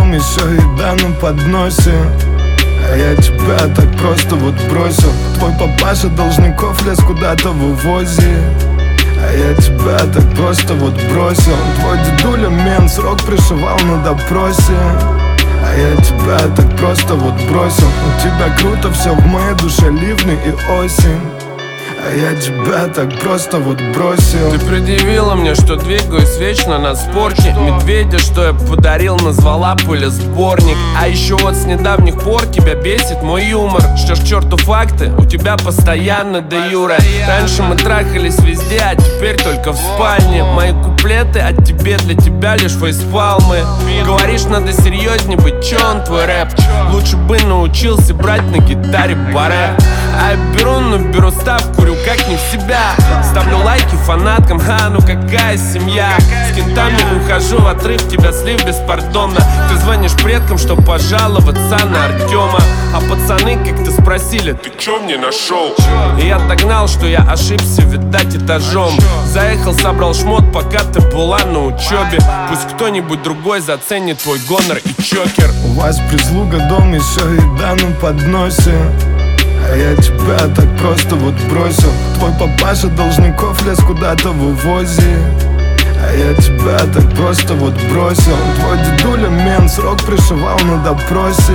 дом, еще еда на подносе. А я тебя так просто вот бросил. Твой папаша должников лес куда-то в увозе. А я тебя так просто вот бросил. Твой дедуля мент, срок пришивал на допросе. А я тебя так просто вот бросил. У тебя круто все в моей душе, ливни и осень. А я тебя так просто вот бросил. Ты предъявила мне, что двигаюсь вечно на спорте. Медведя, что я подарил, назвала пылесборник. А еще вот с недавних пор тебя бесит мой юмор. Что ж, к черту факты, у тебя постоянно де юре. Раньше мы трахались везде, а теперь только в спальне. Мои куплеты от тебе, для тебя лишь фейспалмы. Говоришь, надо серьезнее быть, че он твой рэп? Лучше бы научился брать на гитаре баре. А я беру, но беру ставку, курю как не в себя. Ставлю лайки фанаткам, ну какая семья. С кентами ухожу в отрыв, тебя слив беспардонно. Ты звонишь предкам, чтоб пожаловаться на Артема. А пацаны как-то спросили, ты чё мне нашел? И я догнал, что я ошибся, видать, этажом. Заехал, собрал шмот, пока ты была на учебе. Пусть кто-нибудь другой заценит твой гонор и чокер. У вас прислуга, дом, еще еда на подносе. А я тебя так просто вот бросил. Твой папаша должников лес куда-то в увозе. А я тебя так просто вот бросил. Твой дедуля мент, срок пришивал на допросе.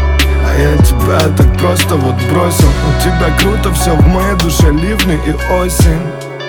А я тебя так просто вот бросил. У тебя круто все в моей душе, ливни и осень.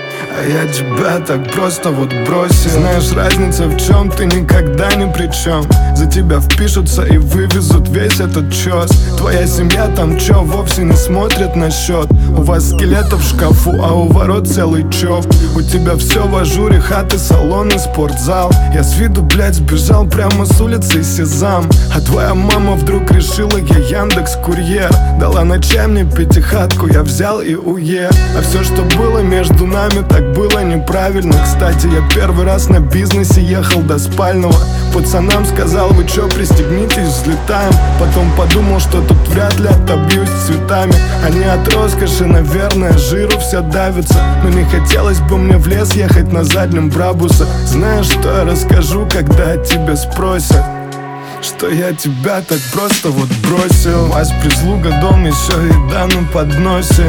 А я тебя так просто вот бросил. Знаешь, разница в чем, ты никогда ни при чем. За тебя впишутся и вывезут весь этот чёс. Твоя семья там чё, вовсе не смотрит на счет. У вас скелетов в шкафу, а у ворот целый чоп. У тебя все в ажуре, хаты, салоны, спортзал. Я с виду, блядь, сбежал прямо с улицы Сезам. А твоя мама вдруг решила, я Яндекс.Курьер. Дала на чай мне пятихатку, я взял и уехал. А все, что было между нами, так было неправильно. Кстати, я первый раз на бизнесе ехал до спального. Пацанам сказал, вы чё, пристегнитесь, взлетаем. Потом подумал, что тут вряд ли отобьюсь цветами. Они от роскоши, наверное, жиру все давятся. Но не хотелось бы мне в лес ехать на заднем Брабуса. Знаешь, что я расскажу, когда тебя спросят? Что я тебя так просто вот бросил. У вас прислуга, дом, еще еда на подносе.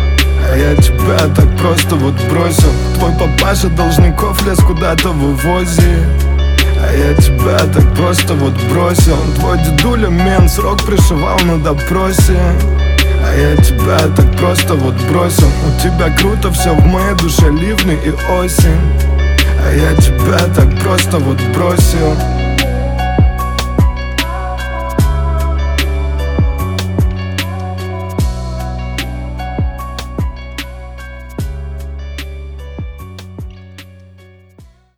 А я тебя так просто вот бросил. Твой папаша должников лес куда-то в увозе. А я тебя так просто вот бросил. Твой дедуля мент, срок пришивал на допросе. А я тебя так просто вот бросил. У тебя круто все в моей душе, ливни и осень. А я тебя так просто вот бросил.